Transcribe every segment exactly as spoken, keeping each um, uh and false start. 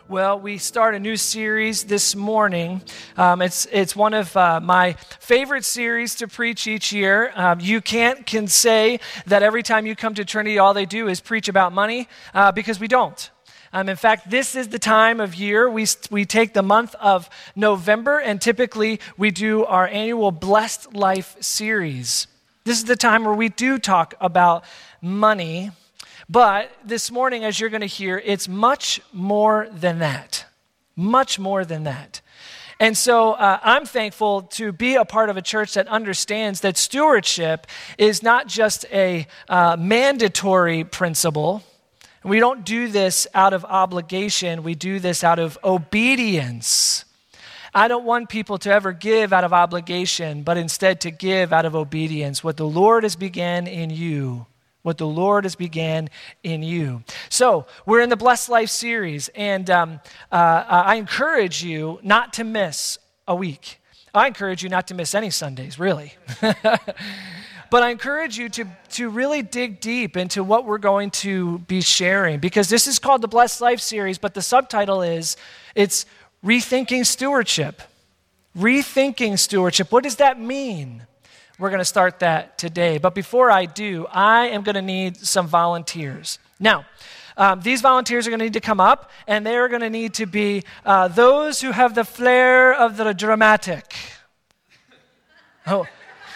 Well, we start a new series this morning. Um, it's it's one of uh, my favorite series to preach each year. Um, you can't can say that every time you come to Trinity, all they do is preach about money, uh, because we don't. Um, in fact, this is the time of year we we take the month of November, and typically we do our annual Blessed Life series. This is the time where we do talk about money. But this morning, as you're going to hear, it's much more than that. Much more than that. And so uh, I'm thankful to be a part of a church that understands that stewardship is not just a uh, mandatory principle. We don't do this out of obligation. We do this out of obedience. I don't want people to ever give out of obligation, but instead to give out of obedience. What the Lord has began in you. What the Lord has began in you. So we're in the Blessed Life series, and um, uh, I encourage you not to miss a week. I encourage you not to miss any Sundays, really. But I encourage you to, to really dig deep into what we're going to be sharing, because this is called the Blessed Life series, but the subtitle is, it's Rethinking Stewardship. Rethinking Stewardship. What does that mean? We're going to start that today. But before I do, I am going to need some volunteers. Now, um, these volunteers are going to need to come up, and they're going to need to be uh, those who have the flair of the dramatic. Oh,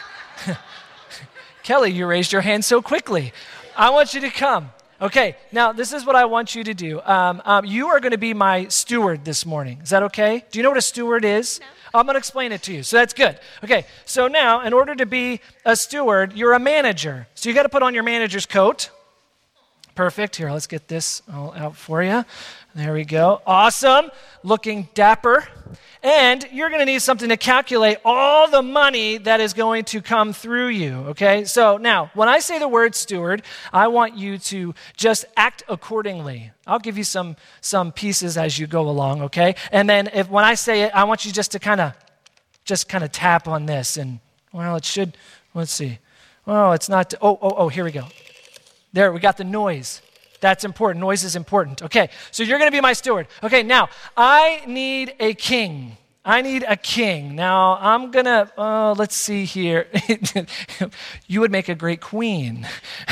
Kelly, you raised your hand so quickly. I want you to come. Okay, now this is what I want you to do. Um, um, you are going to be my steward this morning. Is that okay? Do you know what a steward is? No. I'm going to explain it to you, so that's good. Okay, so now, in order to be a steward, you're a manager. So you got to put on your manager's coat. Perfect. Here, let's get this all out for you. There we go. Awesome. Looking dapper. And you're going to need something to calculate all the money that is going to come through you, okay? So now, when I say the word steward, I want you to just act accordingly. I'll give you some some pieces as you go along, okay? And then if when I say it, I want you just to kind of just kind of tap on this, and well, it should, let's see. Oh, it's not, oh, oh, oh, here we go. There, we got the noise. That's important. Noise is important. Okay, so you're going to be my steward. Okay, now, I need a king. I need a king. Now, I'm going to, uh, let's see here. You would make a great queen.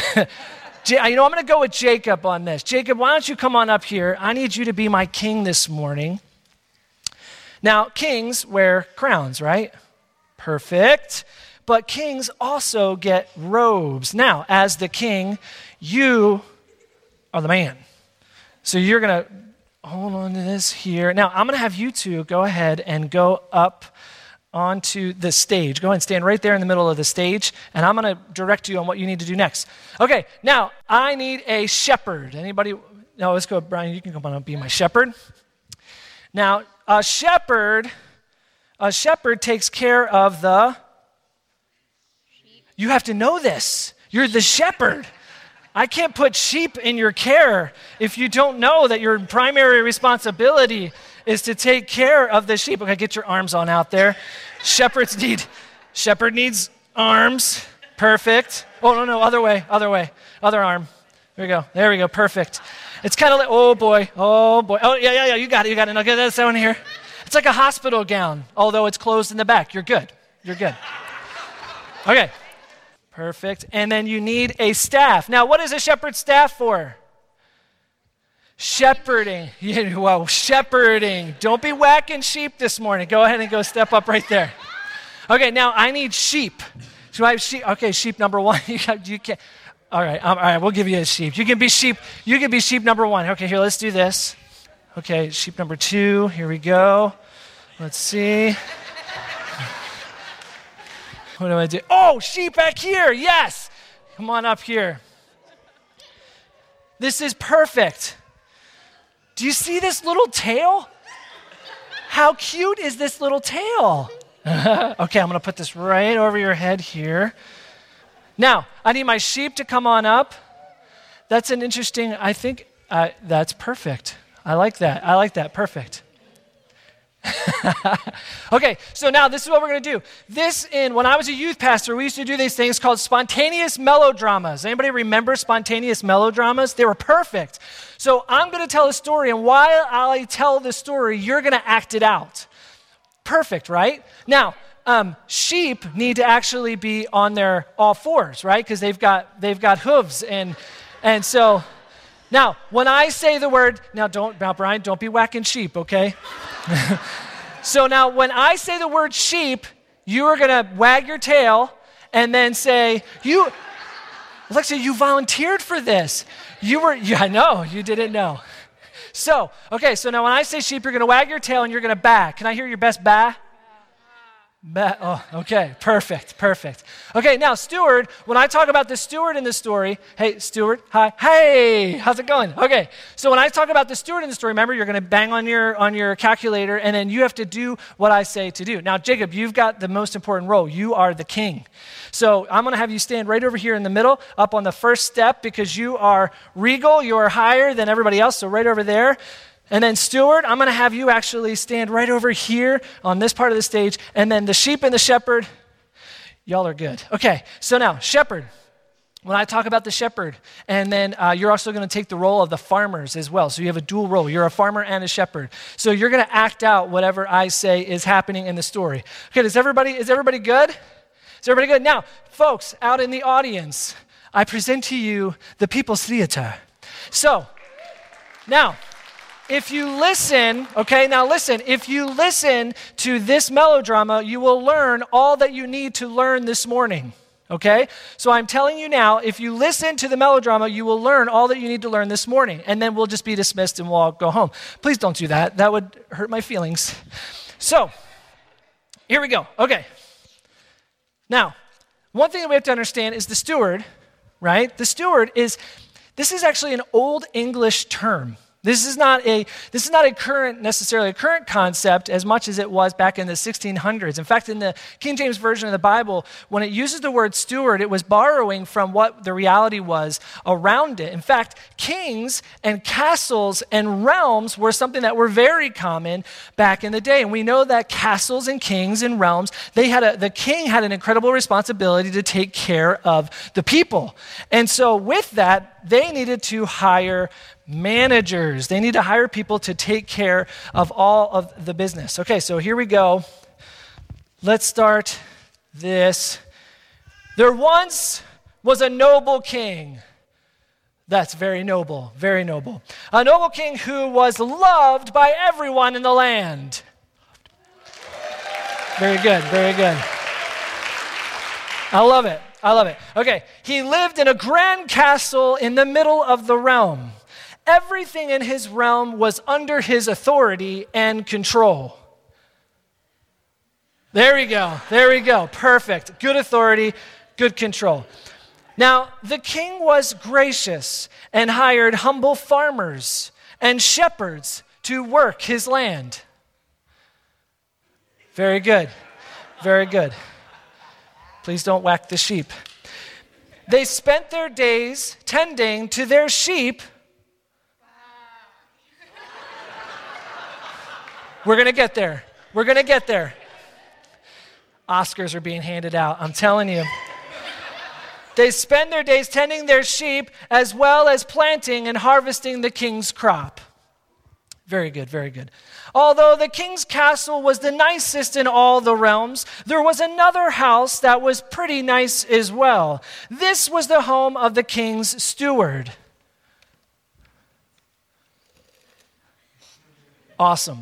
You know, I'm going to go with Jacob on this. Jacob, why don't you come on up here? I need you to be my king this morning. Now, kings wear crowns, right? Perfect. But kings also get robes. Now, as the king, you are the man. So you're going to hold on to this here. Now, I'm going to have you two go ahead and go up onto the stage. Go ahead and stand right there in the middle of the stage, and I'm going to direct you on what you need to do next. Okay, now, I need a shepherd. Anybody? No, let's go, Brian. You can come on and be my shepherd. Now, a shepherd, a shepherd takes care of the... You have to know this. You're the shepherd. I can't put sheep in your care if you don't know that your primary responsibility is to take care of the sheep. Okay, get your arms on out there. Shepherds need, shepherd needs arms. Perfect. Oh, no, no, other way, other way, other arm. There we go, there we go, perfect. It's kind of like, oh boy, oh boy. Oh, yeah, yeah, yeah, you got it, you got it. Okay, that's that one here. It's like a hospital gown, although it's closed in the back. You're good, you're good. Okay. Perfect. And then you need a staff. Now, what is a shepherd's staff for? Shepherding. Yeah, well, shepherding. Don't be whacking sheep this morning. Go ahead and go step up right there. Okay, now I need sheep. So I have sheep. Okay, sheep number one. you, got, you can't. All right, um, all right. We'll give you a sheep. You can be sheep. You can be sheep number one. Okay, here. Let's do this. Okay, sheep number two. Here we go. Let's see. What do I do? Oh, sheep back here. Yes. Come on up here. This is perfect. Do you see this little tail? How cute is this little tail? Okay, I'm going to put this right over your head here. Now, I need my sheep to come on up. That's an interesting, I think, uh, that's perfect. I like that. I like that. Perfect. Okay, so now this is what we're going to do. This in, when I was a youth pastor, we used to do these things called spontaneous melodramas. Anybody remember spontaneous melodramas? They were perfect. So I'm going to tell a story, and while I tell the story, you're going to act it out. Perfect, right? Now, um, sheep need to actually be on their all fours, right? Because they've got they've got hooves, and and so now when I say the word, now don't now Brian, don't be whacking sheep, okay? So now when I say the word sheep, you are going to wag your tail and then say, you, Alexia, you volunteered for this. You were, yeah, I know, you didn't know. So, okay, so now when I say sheep, you're going to wag your tail and you're going to baa. Can I hear your best baa? Baa. Oh, okay, perfect, perfect. Okay, now steward, when I talk about the steward in the story, hey, steward, hi, hey, how's it going? Okay, so when I talk about the steward in the story, remember, you're going to bang on your on your calculator, and then you have to do what I say to do. Now, Jacob, you've got the most important role. You are the king. So I'm going to have you stand right over here in the middle, up on the first step, because you are regal, you are higher than everybody else, so right over there. And then steward, I'm going to have you actually stand right over here on this part of the stage. And then the sheep and the shepherd, y'all are good. Okay, so now shepherd. When I talk about the shepherd, and then uh, you're also going to take the role of the farmers as well. So you have a dual role. You're a farmer and a shepherd. So you're going to act out whatever I say is happening in the story. Okay, is everybody, is everybody good? Is everybody good? Now, folks out in the audience, I present to you the People's Theater. So, now, if you listen, okay, now listen, if you listen to this melodrama, you will learn all that you need to learn this morning, okay? So I'm telling you now, if you listen to the melodrama, you will learn all that you need to learn this morning, and then we'll just be dismissed and we'll all go home. Please don't do that. That would hurt my feelings. So, here we go. Okay. Now, one thing that we have to understand is the steward, right? The steward is, this is actually an Old English term. This is not a this is not a current necessarily a current concept as much as it was back in the sixteen hundreds. In fact, in the King James Version of the Bible, when it uses the word steward, it was borrowing from what the reality was around it. In fact, kings and castles and realms were something that were very common back in the day. And we know that castles and kings and realms, they had a the king had an incredible responsibility to take care of the people. And so with that, they needed to hire managers. They need to hire people to take care of all of the business. Okay, so here we go. Let's start this. There once was a noble king. That's very noble, very noble. A noble king who was loved by everyone in the land. Very good, very good. I love it, I love it. Okay, he lived in a grand castle in the middle of the realm. Everything in his realm was under his authority and control. There we go. There we go. Perfect. Good authority, good control. Now, the king was gracious and hired humble farmers and shepherds to work his land. Very good. Very good. Please don't whack the sheep. They spent their days tending to their sheep. We're going to get there. We're going to get there. Oscars are being handed out, I'm telling you. They spend their days tending their sheep as well as planting and harvesting the king's crop. Very good, very good. Although the king's castle was the nicest in all the realms, there was another house that was pretty nice as well. This was the home of the king's steward. Awesome.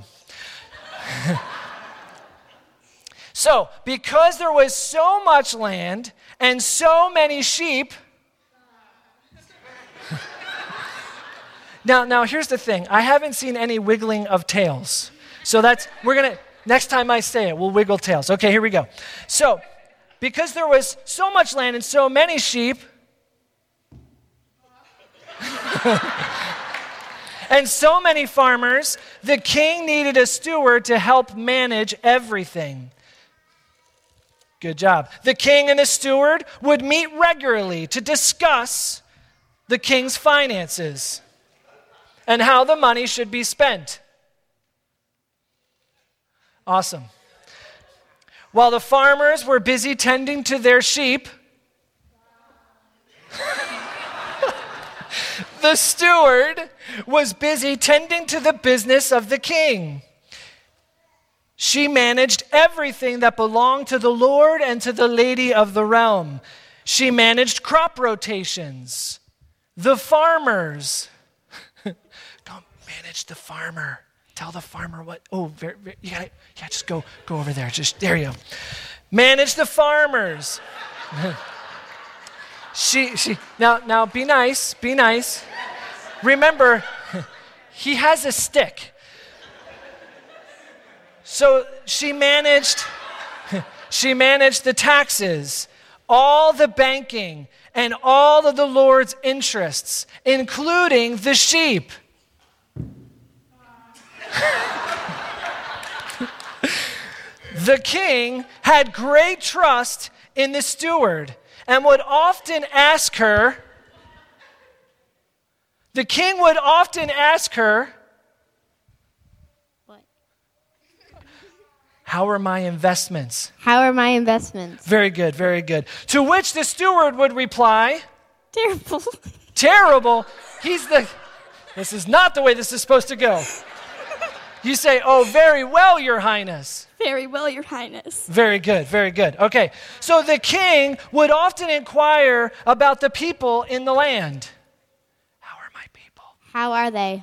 So, because there was so much land and so many sheep, now, now here's the thing. I haven't seen any wiggling of tails. So that's, we're going to, next time I say it, we'll wiggle tails. Okay, here we go. So, because there was so much land and so many sheep, and so many farmers, the king needed a steward to help manage everything. Good job. The king and the steward would meet regularly to discuss the king's finances and how the money should be spent. Awesome. While the farmers were busy tending to their sheep, the steward was busy tending to the business of the king. She managed everything that belonged to the Lord and to the lady of the realm. She managed crop rotations, the farmers. Don't manage the farmer. Tell the farmer what, oh, very, very, you gotta, yeah, just go, go over there. Just, there you go. Manage the farmers. she, she, now, now be nice, be nice. Remember, he has a stick. So she managed, she managed the taxes, all the banking, and all of the Lord's interests, including the sheep. The king had great trust in the steward and would often ask her, the king would often ask her, What? How are my investments? How are my investments? Very good, very good. To which the steward would reply, Terrible. Terrible. He's the, this is not the way this is supposed to go. You say, oh, very well, your highness. Very well, your highness. Very good, very good. Okay, so the king would often inquire about the people in the land. How are my people? How are they?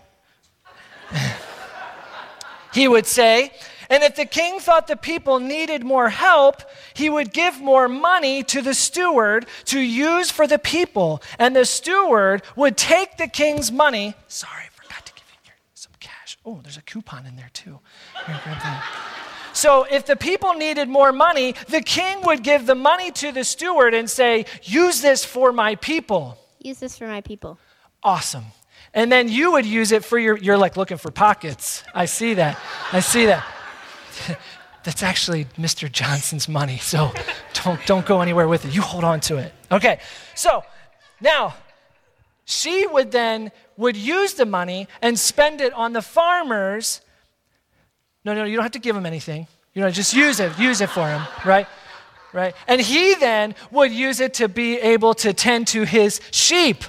He would say, and if the king thought the people needed more help, he would give more money to the steward to use for the people. And the steward would take the king's money. Sorry, I forgot to give you here some cash. Oh, there's a coupon in there too. Here, grab that. So if the people needed more money, the king would give the money to the steward and say, use this for my people. Use this for my people. Awesome. And then you would use it for your, you're like looking for pockets. I see that. I see that. That's actually Mister Johnson's money, so don't, don't go anywhere with it. You hold on to it. Okay, so now she would then would use the money and spend it on the farmers. No, no, you don't have to give him anything. You know, just use it, use it for him, right? Right? And he then would use it to be able to tend to his sheep.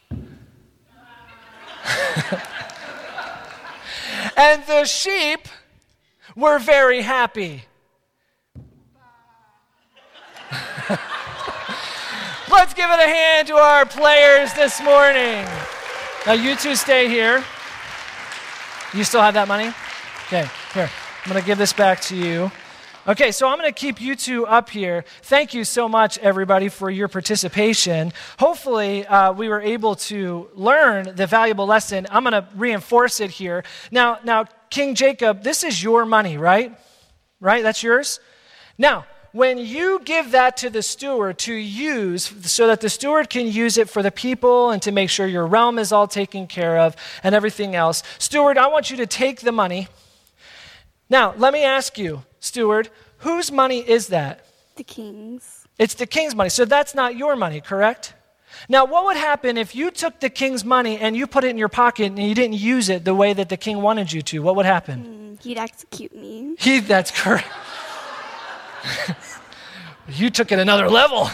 And the sheep were very happy. Let's give it a hand to our players this morning. Now you two stay here. You still have that money? Okay, here. I'm going to give this back to you. Okay, so I'm going to keep you two up here. Thank you so much, everybody, for your participation. Hopefully, uh, we were able to learn the valuable lesson. I'm going to reinforce it here. Now, now, King Jacob, this is your money, right? Right? That's yours? Now, when you give that to the steward to use so that the steward can use it for the people and to make sure your realm is all taken care of and everything else, steward, I want you to take the money. Now, let me ask you, steward, whose money is that? The king's. It's the king's money. So that's not your money, correct? Now, what would happen if you took the king's money and you put it in your pocket and you didn't use it the way that the king wanted you to? What would happen? Mm, he'd execute me. He, that's correct. You took it another level.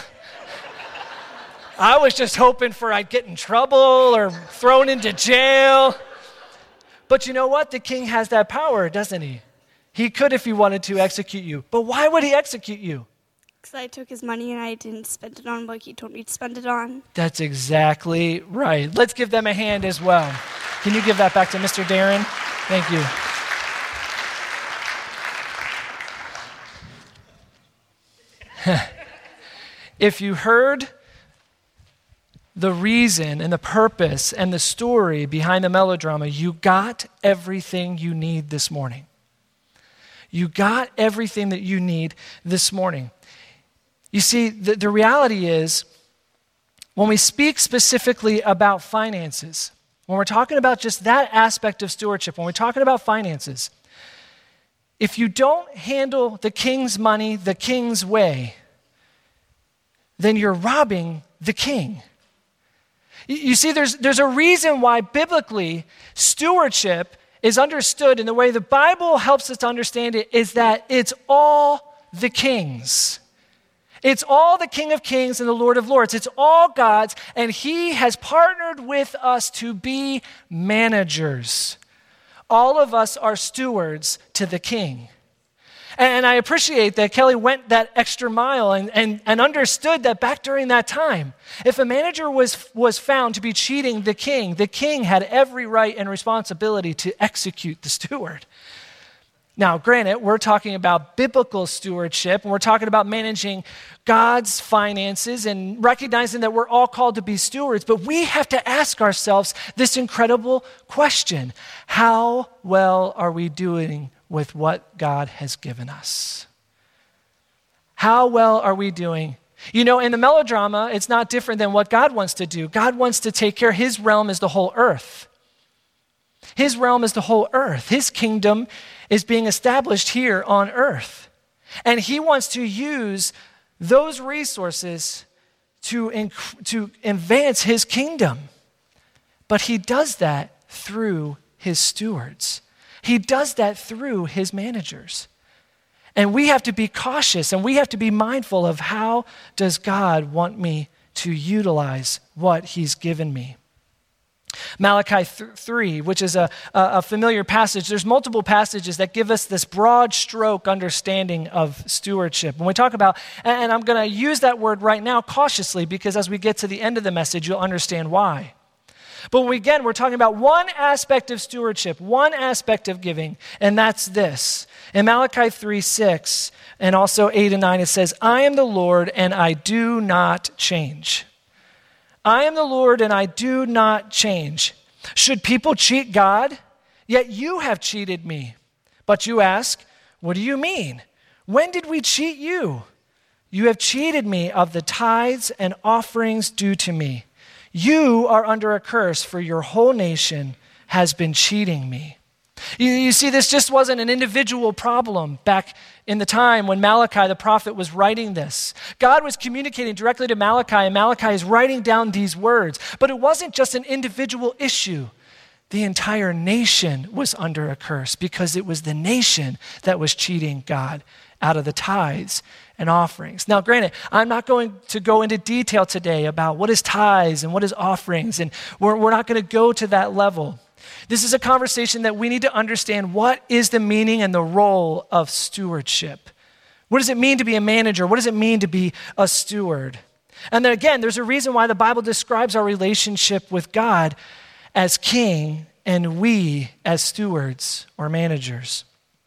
I was just hoping for I'd get in trouble or thrown into jail. But you know what? The king has that power, doesn't he? He could, if he wanted to, execute you. But why would he execute you? Because I took his money and I didn't spend it on what he told me to spend it on. That's exactly right. Let's give them a hand as well. Can you give that back to Mister Darren? Thank you. If you heard the reason and the purpose and the story behind the melodrama, you got everything you need this morning. You got everything that you need this morning. You see, the, the reality is, when we speak specifically about finances, when we're talking about just that aspect of stewardship, when we're talking about finances, if you don't handle the king's money the king's way, then you're robbing the king. You see, there's, there's a reason why biblically stewardship is understood, and the way the Bible helps us to understand it, is that it's all the king's. It's all the King of Kings and the Lord of Lords. It's all God's, and he has partnered with us to be managers. All of us are stewards to the King. And I appreciate that Kelly went that extra mile and, and, and understood that back during that time, if a manager was, was found to be cheating the king, the king had every right and responsibility to execute the steward. Now, granted, we're talking about biblical stewardship, and we're talking about managing God's finances and recognizing that we're all called to be stewards, but we have to ask ourselves this incredible question: how well are we doing with what God has given us? How well are we doing? You know, in the melodrama, it's not different than what God wants to do. God wants to take care. His realm is the whole earth. His realm is the whole earth. His kingdom is being established here on earth. And he wants to use those resources to, inc- to advance his kingdom. But he does that through his stewards. He does that through his managers. And we have to be cautious and we have to be mindful of how does God want me to utilize what he's given me. Malachi three, which is a, a familiar passage. There's multiple passages that give us this broad stroke understanding of stewardship. When we talk about, and I'm going to use that word right now cautiously because as we get to the end of the message, you'll understand why. But again, we're talking about one aspect of stewardship, one aspect of giving, and that's this. In Malachi three six and also eight and nine, it says, I am the Lord and I do not change. I am the Lord and I do not change. Should people cheat God? Yet you have cheated me. But you ask, what do you mean? When did we cheat you? You have cheated me of the tithes and offerings due to me. You are under a curse, for your whole nation has been cheating me. You, you see, this just wasn't an individual problem back in the time when Malachi the prophet was writing this. God was communicating directly to Malachi, and Malachi is writing down these words. But it wasn't just an individual issue. The entire nation was under a curse because it was the nation that was cheating God out of the tithes and offerings. Now, granted, I'm not going to go into detail today about what is tithes and what is offerings, and we're, we're not going to go to that level. This is a conversation that we need to understand what is the meaning and the role of stewardship. What does it mean to be a manager? What does it mean to be a steward? And then again, there's a reason why the Bible describes our relationship with God as king and we as stewards or managers.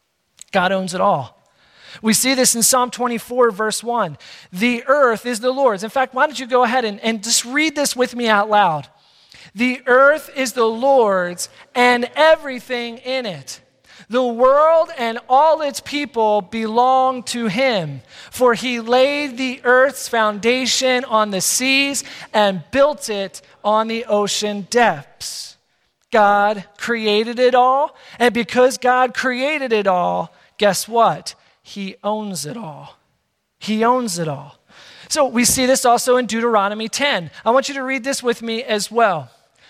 God owns it all. We see this in Psalm twenty-four, verse one. The earth is the Lord's. In fact, why don't you go ahead and, and just read this with me out loud. The earth is the Lord's and everything in it. The world and all its people belong to him. For he laid the earth's foundation on the seas and built it on the ocean depths. God created it all. And because God created it all, guess what? He owns it all. He owns it all. So we see this also in Deuteronomy ten. I want you to read this with me as well.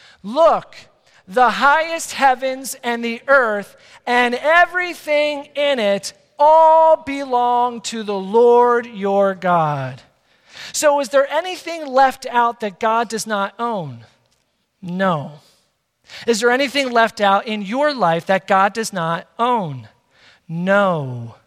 Look, the highest heavens and the earth and everything in it all belong to the Lord your God. So is there anything left out that God does not own? No. Is there anything left out in your life that God does not own? No.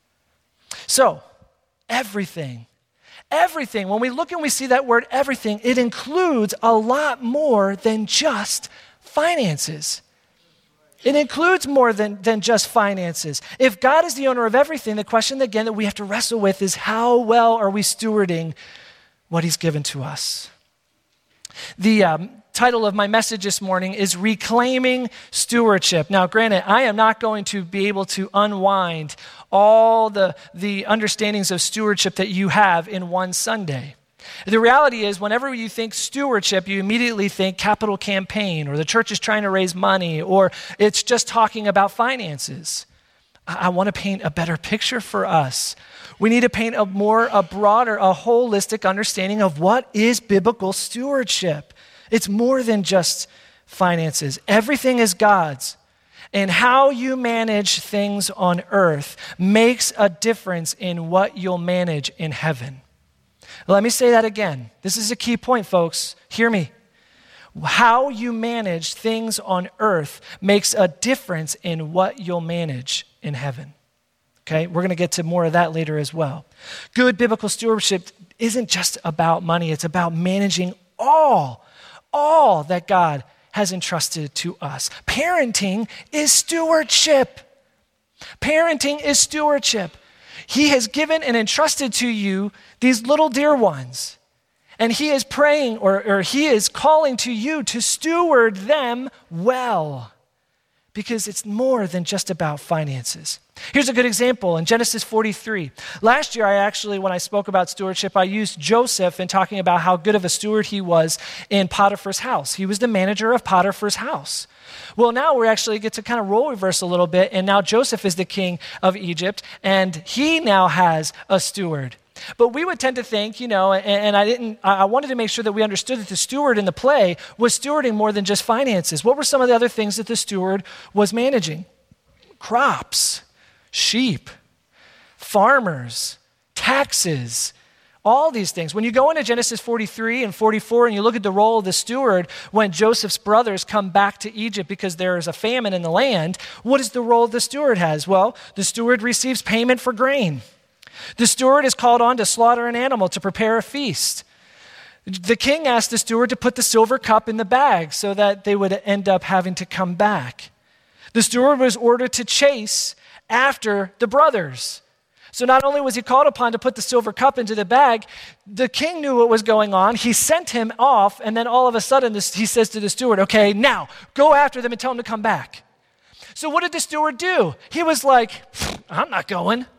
So, everything, everything, when we look and we see that word everything, it includes a lot more than just finances. It includes more than, than just finances. If God is the owner of everything, the question again that we have to wrestle with is how well are we stewarding what he's given to us? The um, title of my message this morning is Reclaiming Stewardship. Now, granted, I am not going to be able to unwind all the, the understandings of stewardship that you have in one Sunday. The reality is, whenever you think stewardship, you immediately think capital campaign, or the church is trying to raise money, or it's just talking about finances. I, I want to paint a better picture for us. We need to paint a more, a broader, a holistic understanding of what is biblical stewardship. It's more than just finances. Everything is God's. And how you manage things on earth makes a difference in what you'll manage in heaven. Let me say that again. This is a key point, folks. Hear me. How you manage things on earth makes a difference in what you'll manage in heaven. Okay? We're going to get to more of that later as well. Good biblical stewardship isn't just about money. It's about managing all, all that God has entrusted to us. Parenting is stewardship. Parenting is stewardship. He has given and entrusted to you these little dear ones. And he is praying or, or he is calling to you to steward them well. Because it's more than just about finances. Here's a good example in Genesis forty-three. Last year, I actually, when I spoke about stewardship, I used Joseph in talking about how good of a steward he was in Potiphar's house. He was the manager of Potiphar's house. Well, now we actually get to kind of role reverse a little bit, and now Joseph is the king of Egypt, and he now has a steward. But we would tend to think, you know, and, and I didn't, I wanted to make sure that we understood that the steward in the play was stewarding more than just finances. What were some of the other things that the steward was managing? Crops, sheep, farmers, taxes, all these things. When you go into Genesis forty-three and forty-four and you look at the role of the steward when Joseph's brothers come back to Egypt because there is a famine in the land, what is the role the steward has? Well, the steward receives payment for grain. The steward is called on to slaughter an animal to prepare a feast. The king asked the steward to put the silver cup in the bag so that they would end up having to come back. The steward was ordered to chase after the brothers. So not only was he called upon to put the silver cup into the bag, the king knew what was going on. He sent him off, and then all of a sudden this, he says to the steward, okay, now go after them and tell them to come back. So what did the steward do? He was like, I'm not going.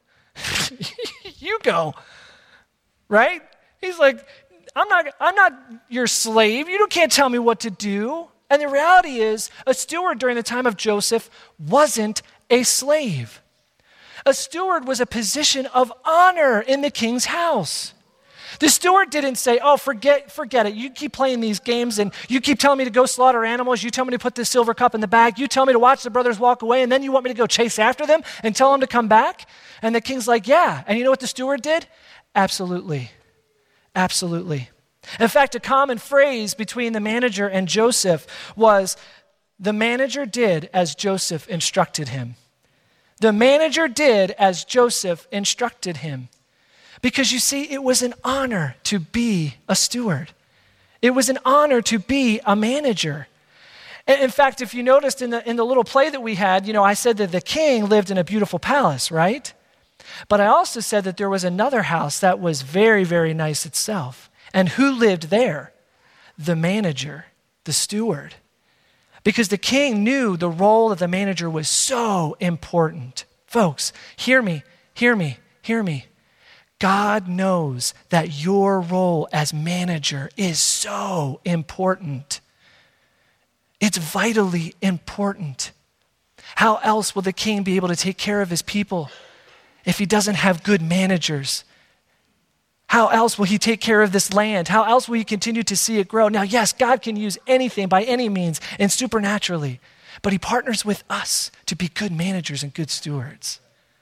You go, right? He's like, I'm not, I'm not your slave. You can't tell me what to do. And the reality is, a steward during the time of Joseph wasn't a slave. A steward was a position of honor in the king's house. The steward didn't say, oh, forget, forget it. You keep playing these games and you keep telling me to go slaughter animals. You tell me to put this silver cup in the bag. You tell me to watch the brothers walk away, and then you want me to go chase after them and tell them to come back? And the king's like, yeah. And you know what the steward did? Absolutely. Absolutely. In fact, a common phrase between the manager and Joseph was, the manager did as Joseph instructed him. The manager did as Joseph instructed him. Because you see, it was an honor to be a steward. It was an honor to be a manager. In fact, if you noticed in the, in the little play that we had, you know, I said that the king lived in a beautiful palace, right? But I also said that there was another house that was very, very nice itself. And who lived there? The manager, the steward. Because the king knew the role of the manager was so important. Folks, hear me, hear me, hear me. God knows that your role as manager is so important. It's vitally important. How else will the king be able to take care of his people if he doesn't have good managers? How else will he take care of this land? How else will he continue to see it grow? Now, yes, God can use anything by any means and supernaturally, but he partners with us to be good managers and good stewards.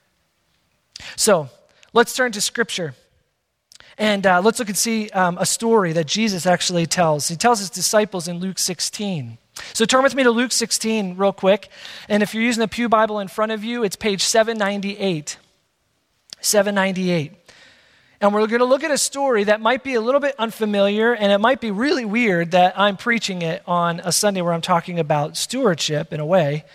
So, let's turn to Scripture, and uh, let's look and see um, a story that Jesus actually tells. He tells his disciples in Luke sixteen. So turn with me to Luke sixteen real quick, and if you're using the Pew Bible in front of you, it's page seven ninety-eight. seven ninety-eight. And we're going to look at a story that might be a little bit unfamiliar, and it might be really weird that I'm preaching it on a Sunday where I'm talking about stewardship in a way,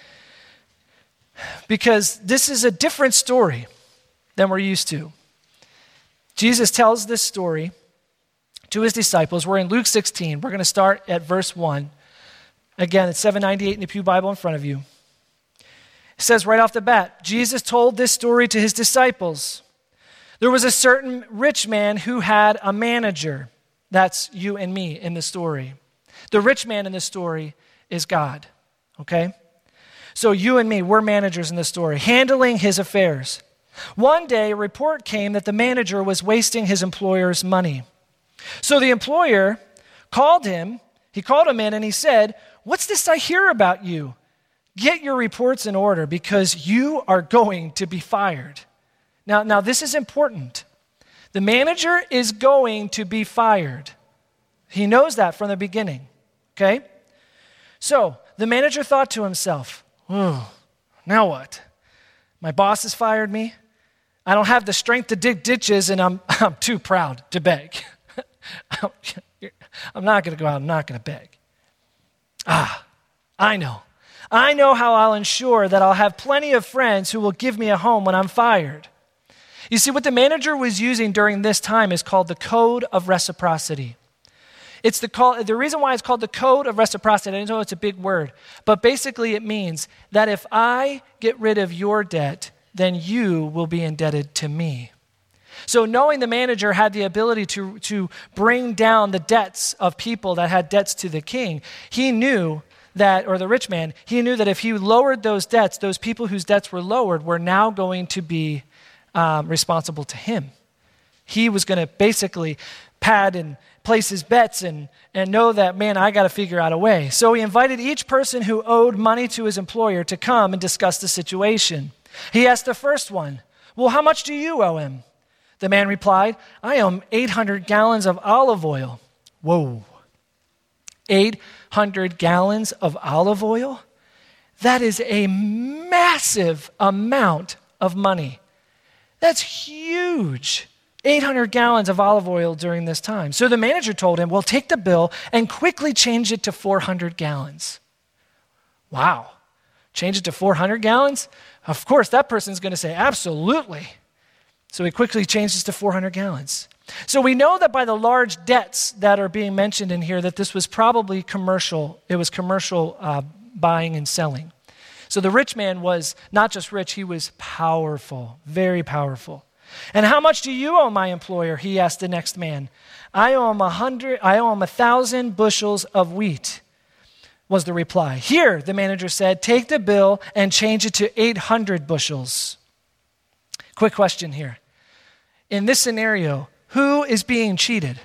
because this is a different story than we're used to. Jesus tells this story to his disciples. We're in Luke sixteen. We're going to start at verse one. Again, it's seven ninety-eight in the Pew Bible in front of you. It says right off the bat, Jesus told this story to his disciples. There was a certain rich man who had a manager. That's you and me in the story. The rich man in the story is God, okay? So you and me, we're managers in the story, handling his affairs. One day, a report came that the manager was wasting his employer's money. So the employer called him, he called him in and he said, "What's this I hear about you? get your reports in order because you are going to be fired. Now, now this is important. The manager is going to be fired. He knows that from the beginning, okay? So the manager thought to himself, oh, now what? My boss has fired me. I don't have the strength to dig ditches, and I'm, I'm too proud to beg. I'm not going to go out. I'm not going to beg. Ah, I know. I know how I'll ensure that I'll have plenty of friends who will give me a home when I'm fired. You see, what the manager was using during this time is called the code of reciprocity. It's the call, the reason why it's called the code of reciprocity, I know it's a big word, but basically it means that if I get rid of your debt, then you will be indebted to me. So knowing the manager had the ability to, to bring down the debts of people that had debts to the king, he knew that, or the rich man, he knew that if he lowered those debts, those people whose debts were lowered were now going to be um, responsible to him. He was going to basically pad and place his bets and, and know that, man, I got to figure out a way. So he invited each person who owed money to his employer to come and discuss the situation. He asked the first one, well, how much do you owe him? The man replied, I owe him eight hundred gallons of olive oil. Whoa. eight hundred gallons of olive oil? That is a massive amount of money. That's huge. eight hundred gallons of olive oil during this time. So the manager told him, well, take the bill and quickly change it to four hundred gallons. Wow. Change it to four hundred gallons? Of course, that person's going to say, absolutely. So he quickly changes to four hundred gallons. So we know that by the large debts that are being mentioned in here, that this was probably commercial. It was commercial uh, buying and selling. So the rich man was not just rich, he was powerful, very powerful. And how much do you owe my employer? He asked the next man. I owe him a hundred, I owe him a thousand bushels of wheat, was the reply. Here, the manager said, take the bill and change it to eight hundred bushels. Quick question here. In this scenario, who is being cheated?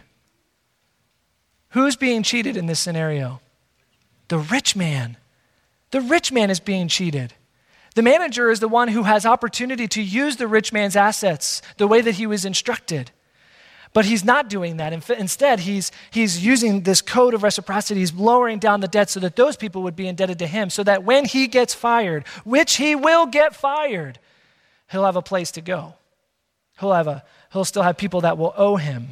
Who's being cheated in this scenario? The rich man. The rich man is being cheated. The manager is the one who has opportunity to use the rich man's assets the way that he was instructed. But he's not doing that. Instead, he's, he's using this code of reciprocity. He's lowering down the debt so that those people would be indebted to him, so that when he gets fired, which he will get fired, he'll have a place to go. He'll have a, he'll still have people that will owe him.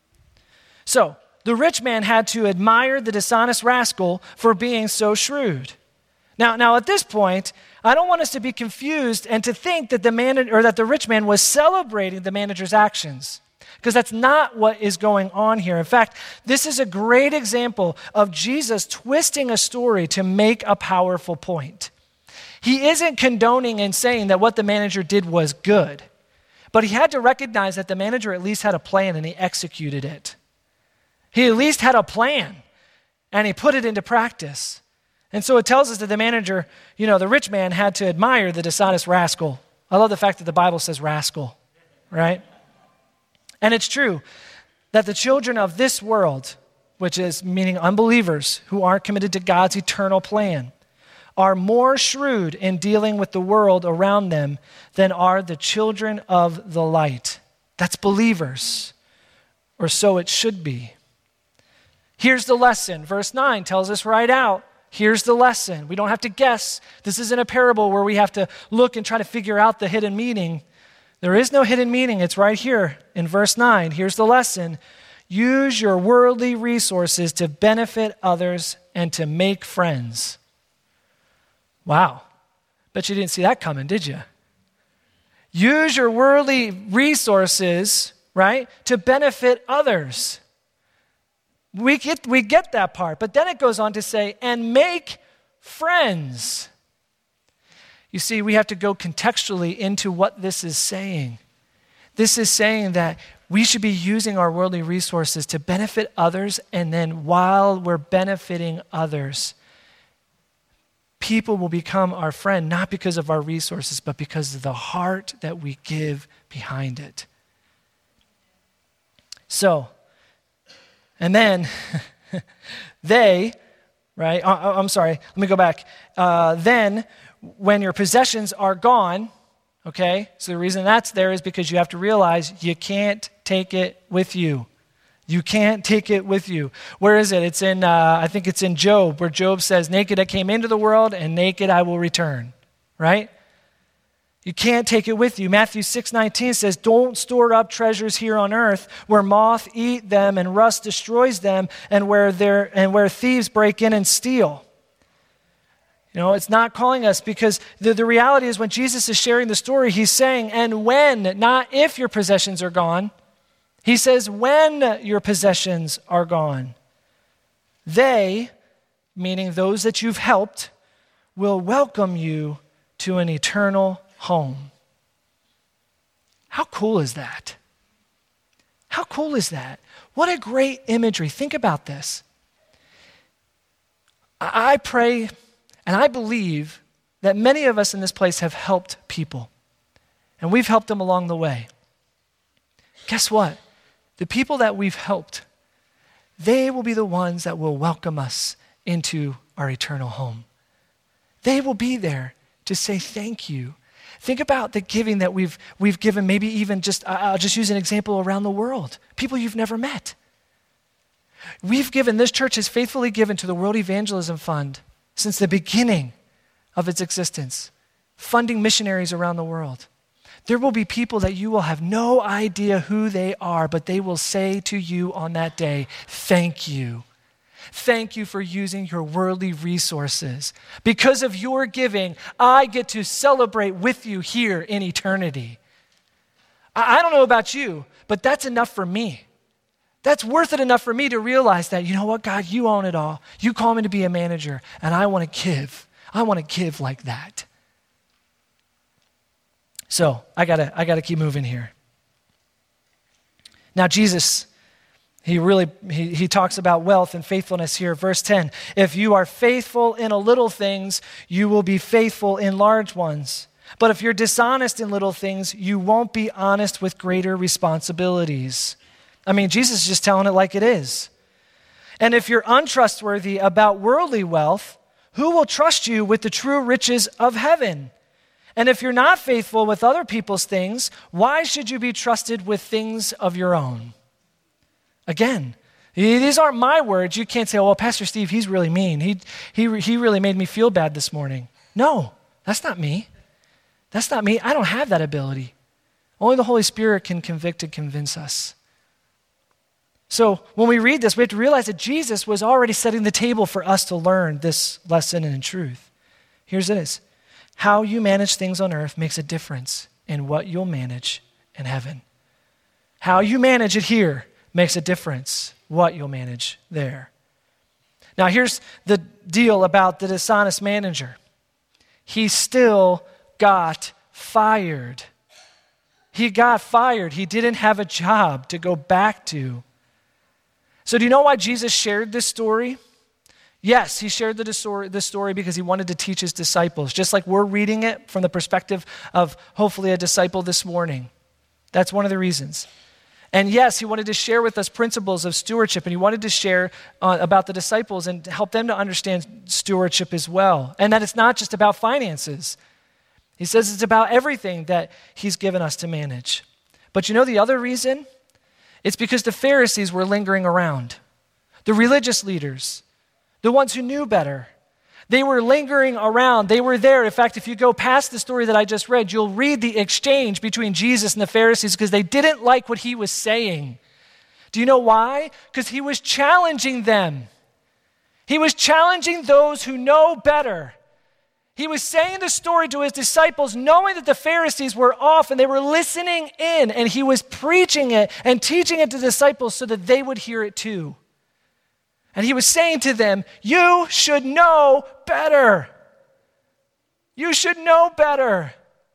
So the rich man had to admire the dishonest rascal for being so shrewd. Now, now at this point, I don't want us to be confused and to think that the man or that the rich man was celebrating the manager's actions, because that's not what is going on here. In fact, this is a great example of Jesus twisting a story to make a powerful point. He isn't condoning and saying that what the manager did was good, but he had to recognize that the manager at least had a plan and he executed it. He at least had a plan and he put it into practice. And so it tells us that the manager, you know, the rich man had to admire the dishonest rascal. I love the fact that the Bible says rascal, right? And it's true that the children of this world, which is meaning unbelievers who aren't committed to God's eternal plan, are more shrewd in dealing with the world around them than are the children of the light. That's believers, or so it should be. Here's the lesson. Verse nine tells us right out, here's the lesson. We don't have to guess. This isn't a parable where we have to look and try to figure out the hidden meaning. There is no hidden meaning. It's right here in verse nine. Here's the lesson. Use your worldly resources to benefit others and to make friends. Wow. Bet you didn't see that coming, did you? Use your worldly resources, right, to benefit others. We get, we get that part, but then it goes on to say, and make friends. You see, we have to go contextually into what this is saying. This is saying that we should be using our worldly resources to benefit others, and then while we're benefiting others, people will become our friend, not because of our resources, but because of the heart that we give behind it. So, and then they right? Uh, I'm sorry, let me go back. Uh, then, when your possessions are gone, okay, so the reason that's there is because you have to realize you can't take it with you. You can't take it with you. Where is it? It's in, uh, I think it's in Job, where Job says, naked I came into the world, and naked I will return, right? You can't take it with you. Matthew six nineteen says, don't store up treasures here on earth where moth eat them and rust destroys them and where there and where thieves break in and steal. You know, it's not calling us because the, the reality is when Jesus is sharing the story, he's saying, and when, not if your possessions are gone. He says, when your possessions are gone, they, meaning those that you've helped, will welcome you to an eternal home. How cool is that? How cool is that? What a great imagery. Think about this. I pray and I believe that many of us in this place have helped people, and we've helped them along the way. Guess what? The people that we've helped, they will be the ones that will welcome us into our eternal home. They will be there to say thank you. Think about the giving that we've we've given, maybe even just, I'll just use an example around the world. People you've never met. We've given, this church has faithfully given to the World Evangelism Fund since the beginning of its existence, funding missionaries around the world. There will be people that you will have no idea who they are, but they will say to you on that day, thank you. Thank you for using your worldly resources. Because of your giving, I get to celebrate with you here in eternity. I, I don't know about you, but that's enough for me. That's worth it enough for me to realize that, you know what, God, you own it all. You call me to be a manager, and I want to give. I want to give like that. So I gotta, I gotta keep moving here. Now Jesus, he really, he, he talks about wealth and faithfulness here. Verse ten, if you are faithful in a little things, you will be faithful in large ones. But if you're dishonest in little things, you won't be honest with greater responsibilities. I mean, Jesus is just telling it like it is. And if you're untrustworthy about worldly wealth, who will trust you with the true riches of heaven? And if you're not faithful with other people's things, why should you be trusted with things of your own? Again, these aren't my words. You can't say, oh, well, Pastor Steve, he's really mean. He, he, he really made me feel bad this morning. No, that's not me. That's not me. I don't have that ability. Only the Holy Spirit can convict and convince us. So when we read this, we have to realize that Jesus was already setting the table for us to learn this lesson in truth. Here's it is. How you manage things on earth makes a difference in what you'll manage in heaven. How you manage it here makes a difference what you'll manage there. Now here's the deal about the dishonest manager. He still got fired. He got fired. He didn't have a job to go back to. So do you know why Jesus shared this story? Yes, he shared the story, this story because he wanted to teach his disciples, just like we're reading it from the perspective of hopefully a disciple this morning. That's one of the reasons. And yes, he wanted to share with us principles of stewardship, and he wanted to share uh, about the disciples and help them to understand stewardship as well, and that it's not just about finances. He says it's about everything that he's given us to manage. But you know the other reason? It's because the Pharisees were lingering around. The religious leaders, the ones who knew better, they were lingering around. They were there. In fact, if you go past the story that I just read, you'll read the exchange between Jesus and the Pharisees because they didn't like what he was saying. Do you know why? Because he was challenging them. He was challenging those who know better. He was saying the story to his disciples knowing that the Pharisees were off and they were listening in, and he was preaching it and teaching it to the disciples so that they would hear it too. And he was saying to them, you should know better. You should know better.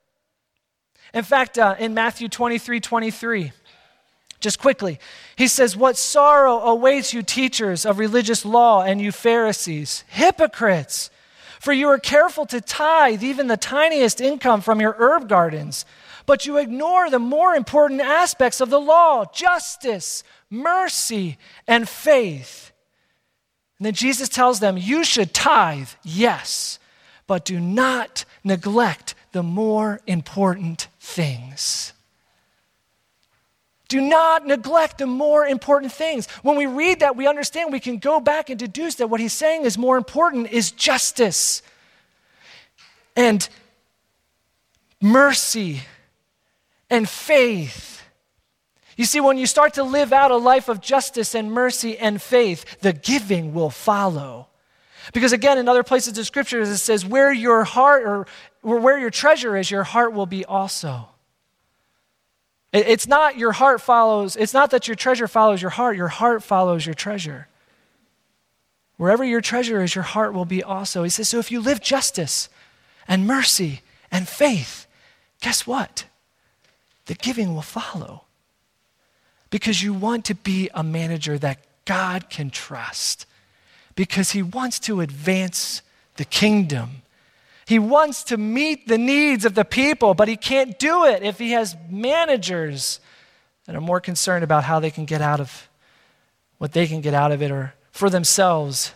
In fact, uh, in Matthew twenty-three twenty-three, just quickly, he says, what sorrow awaits you teachers of religious law and you Pharisees, hypocrites! For you are careful to tithe even the tiniest income from your herb gardens, but you ignore the more important aspects of the law, justice, mercy, and faith. And then Jesus tells them, you should tithe, yes, but do not neglect the more important things. Do not neglect the more important things. When we read that, we understand we can go back and deduce that what he's saying is more important is justice and mercy and faith. You see, when you start to live out a life of justice and mercy and faith, the giving will follow. Because again, in other places of Scripture, it says, where your heart or, or where your treasure is, your heart will be also. It, it's not your heart follows, it's not that your treasure follows your heart, your heart follows your treasure. Wherever your treasure is, your heart will be also. He says, so if you live justice and mercy and faith, guess what? The giving will follow. Because you want to be a manager that God can trust. Because he wants to advance the kingdom. He wants to meet the needs of the people, but he can't do it if he has managers that are more concerned about how they can get out of what they can get out of it or for themselves.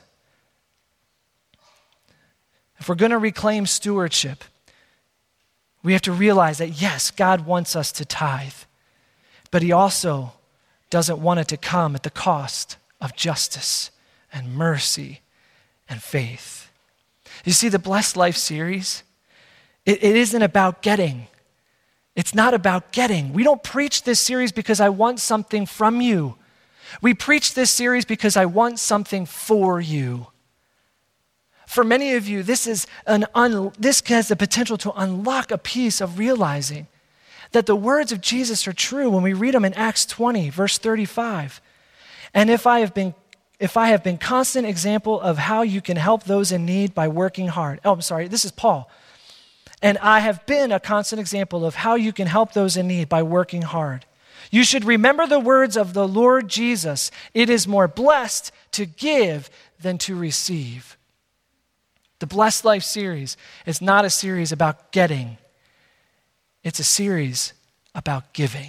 If we're going to reclaim stewardship, we have to realize that yes, God wants us to tithe, but he also doesn't want it to come at the cost of justice and mercy and faith. You see, the Blessed Life series, it, it isn't about getting. It's not about getting. We don't preach this series because I want something from you. We preach this series because I want something for you. For many of you, this is an un, this has the potential to unlock a piece of realizing that the words of Jesus are true when we read them in Acts twenty, verse thirty-five. And if I have been if I have been constant example of how you can help those in need by working hard. Oh, I'm sorry, this is Paul. And I have been a constant example of how you can help those in need by working hard. You should remember the words of the Lord Jesus. It is more blessed to give than to receive. The Blessed Life series is not a series about getting. It's a series about giving.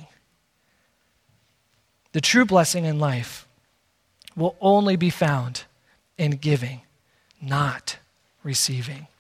The true blessing in life will only be found in giving, not receiving.